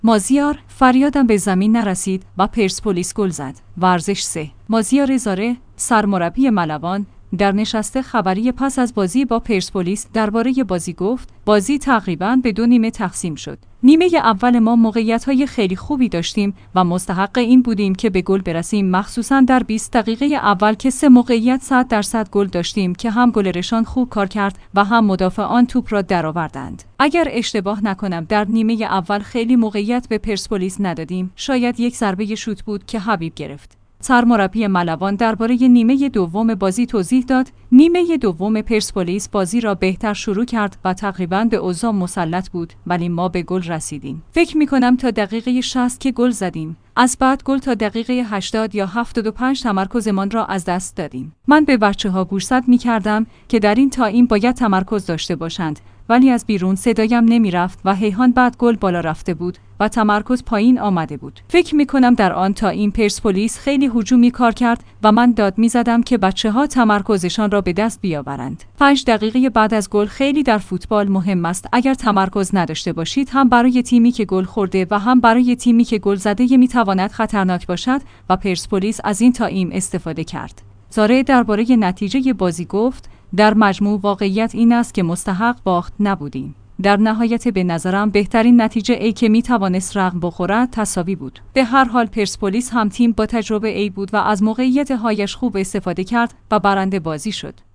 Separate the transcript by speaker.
Speaker 1: مازیار فریادم به زمین نرسید و پرسپولیس گل زد. ورزش 3. مازیار زاره، سرمربی ملوان، در نشست خبری پس از بازی با پرسپولیس درباره بازی گفت: بازی تقریباً به 2 نیمه تقسیم شد. نیمه اول ما موقعیت‌های خیلی خوبی داشتیم و مستحق این بودیم که به گل برسیم، مخصوصاً در 20 دقیقه اول که 3 موقعیت 100% گل داشتیم که هم گلرشان خوب کار کرد و هم مدافعان توپ را درآوردند. اگر اشتباه نکنم در نیمه اول خیلی موقعیت به پرسپولیس ندادیم، شاید یک ضربه شوت بود که حبیب گرفت. سرمربی ملوان درباره نیمه دوم بازی توضیح داد: نیمه دوم پرسپولیس بازی را بهتر شروع کرد و تقریباً به اوضاع مسلط بود، ولی ما به گل رسیدیم. فکر می‌کنم تا دقیقه 60 که گل زدیم. از بعد گل تا دقیقه 80 یا 75 تمرکزمان را از دست دادیم. من به بچه‌ها گوشزد می‌کردم که در این تایم باید تمرکز داشته باشند، ولی از بیرون صدایم نمی‌رفت و هیهان بعد گل بالا رفته بود و تمرکز پایین آمده بود. فکر می‌کنم در آن تایم پرسپولیس خیلی هجومی کار کرد و من داد می‌زدم که بچه‌ها تمرکزشان را به دست بیاورند. 5 دقیقه بعد از گل خیلی در فوتبال مهم است اگر تمرکز نداشته باشید، هم برای تیمی که گل خورده و هم برای تیمی که گل زده می‌تواند خطرناک باشد و پرسپولیس از این تایم استفاده کرد. زاره درباره نتیجه بازی گفت: در مجموع واقعیت این است که مستحق باخت نبودیم. در نهایت به نظرم بهترین نتیجه ای که می توانست رقم بخورد تساوی بود. به هر حال پرسپولیس هم تیم با تجربه ای بود و از موقعیت هایش خوب استفاده کرد و برنده بازی شد.